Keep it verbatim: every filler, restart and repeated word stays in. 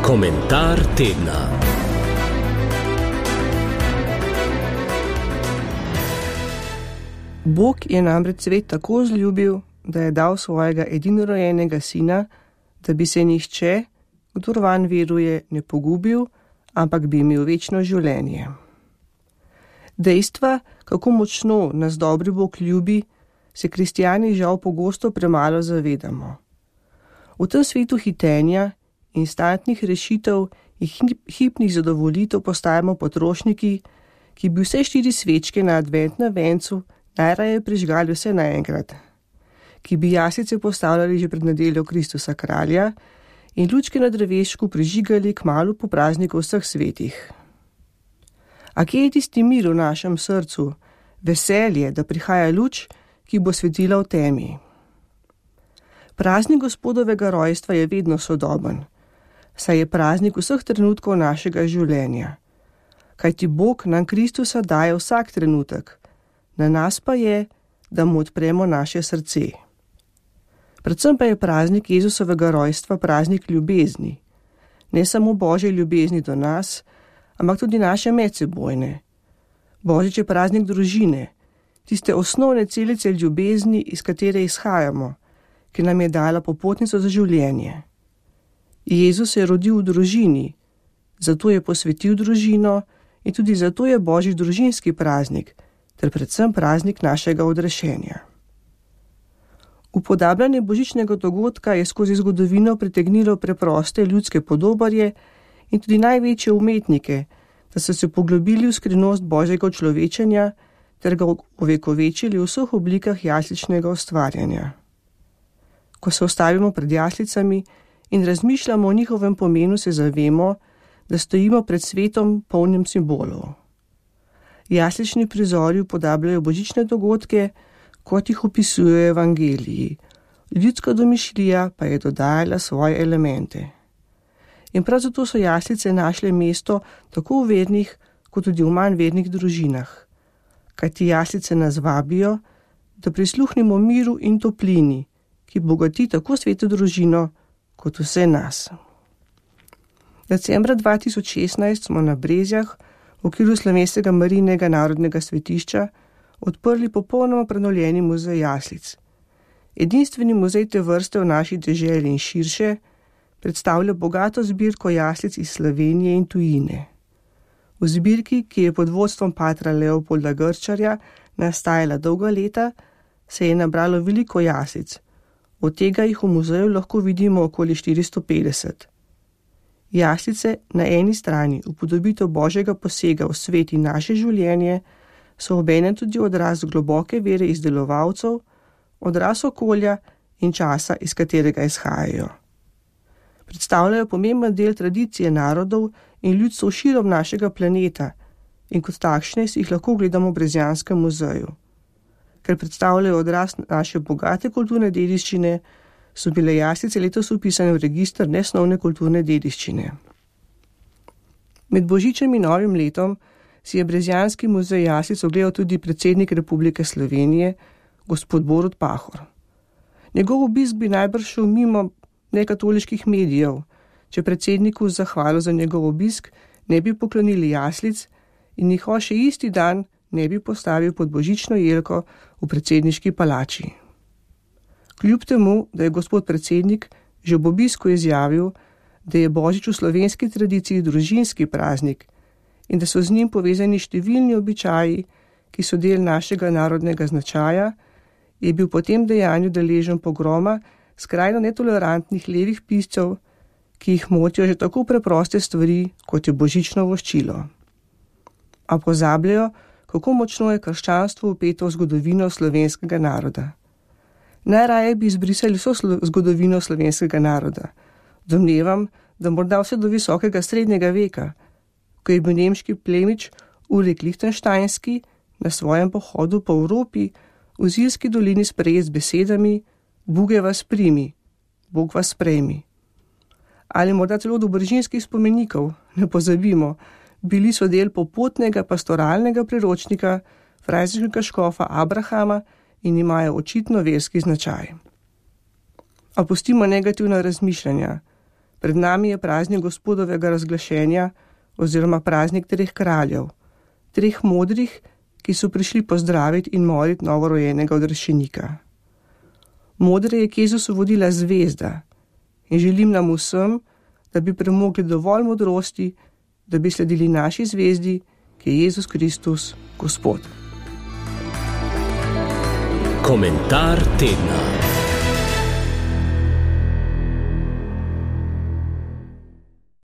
Komentar tedna. Bog je namreč svet tako vzljubil, da je dal svojega edinorojenega sina, da bi se nihče, kdor vanj veruje, ne pogubil, ampak bi imel večno življenje. Dejstva, kako močno nas dobri Bog ljubi, se kristjani žal pogosto premalo zavedamo. V tem svetu hitenja, instantnih rešitev in hipnih zadovoljitev postajamo potrošniki, ki bi vse štiri svečke na adventnem vencu najraje prižgali vse naenkrat, ki bi jaslice postavljali že pred nedeljo Kristusa kralja in lučke na drevešku prižigali kmalu po prazniku vseh svetih. A kje je tisti mir v našem srcu, veselje, da prihaja luč, ki bo svetila v temi? Praznik Gospodovega rojstva je vedno sodoben, saj je praznik vseh trenutkov našega življenja. Kajti Bog nam Kristusa daje vsak trenutek, na nas pa je, da mu odpremo naše srce. Predvsem pa je praznik Jezusovega rojstva praznik ljubezni. Ne samo Božje ljubezni do nas, ampak tudi naše medsebojne. Božič je praznik družine, tiste osnovne celice ljubezni, iz katere izhajamo, ki nam je dala popotnico za življenje. Jezus se je rodil v družini, zato je posvetil družino in tudi zato je Božji družinski praznik, ter predvsem praznik našega odrešenja. Upodabljanje božičnega dogodka je skozi zgodovino pritegnilo preproste ljudske podobarje in tudi največje umetnike, da so se poglobili v skrivnost Božjega človečenja ter ga ovekovečili v vseh oblikah jasličnega ustvarjanja. Ko se ustavimo pred jaslicami in razmišljamo o njihovem pomenu, se zavemo, da stojimo pred svetom polnim simbolov. Jaslični prizori upodabljajo božične dogodke, kot jih opisujejo evangeliji. Ljudska domišljija pa je dodajala svoje elemente. In prav zato so jaslice našle mesto tako v vernih, kot tudi v manj vernih družinah. Kajti jaslice nas vabijo, da prisluhnemo miru in toplini, ki bogati tako sveto družino, kot vse nas. Decembra dva tisoč šestnajst smo na Brezjah v okviru Slovenskega Marijinega narodnega svetišča odprli popolnoma prenovljeni muzej jaslic. Edinstveni muzej te vrste v naši deželi in širše predstavlja bogato zbirko jaslic iz Slovenije in tujine. V zbirki, ki je pod vodstvom patra Leopolda Grčarja nastajala dolga leta, se je nabralo veliko jaslic. Od tega jih v muzeju lahko vidimo okoli štiristo petdeset. Jaslice na eni strani upodobitev Božjega posega v svet in naše življenje so obenem tudi odraz globoke vere izdelovalcev, odraz okolja in časa, iz katerega izhajajo. Predstavljajo pomemben del tradicije narodov in ljudstv širom našega planeta in kot takšne si jih lahko gledamo v Brezjanskem muzeju. Ker predstavljajo odraz naše bogate kulturne dediščine, so bile jaslice letos vpisane v register nesnovne kulturne dediščine. Med božičem in novim letom si je Brezjanski muzej jaslic ogledal tudi predsednik Republike Slovenije, gospod Borut Pahor. Njegov obisk bi najbrž šel mimo nekatoliških medijev, če predsedniku z zahvalo za njegov obisk ne bi poklonili jaslic in jih še isti dan ne bi postavil pod božično jelko v predsedniški palači. Kljub temu, da je gospod predsednik že ob obisku izjavil, da je božič v slovenski tradiciji družinski praznik in da so z njim povezani številni običaji, ki so del našega narodnega značaja, je bil po tem dejanju deležen pogroma skrajno netolerantnih levih piscev, ki jih motijo že tako preproste stvari, kot je božično voščilo. A pozabljajo, kako močno je krščanstvo vpeto v zgodovino slovenskega naroda. Najraje bi izbrisali vso slo- zgodovino slovenskega naroda. Domnevam, da morda vse do visokega srednjega veka, ko je bil nemški plemič Ulrik Lichtensteinski na svojem pohodu po Evropi v Zilski dolini sprejet z besedami Buge vas primi, Bog vas sprejmi. Ali morda celo do bržinskih spomenikov, ne pozabimo, bili so del popotnega pastoralnega priročnika frajziškega škofa Abrahama in imajo očitno verski značaj. A pustimo negativna razmišljanja. Pred nami je praznik Gospodovega razglašenja oziroma praznik treh kraljev, treh modrih, ki so prišli pozdraviti in moliti novorojenega odrešenika. Modre je k Jezusu vodila zvezda in želim nam vsem, da bi premogli dovolj modrosti, da bi sledili naši zvezdi, ki je Jezus Kristus, Gospod. Komentar tedna.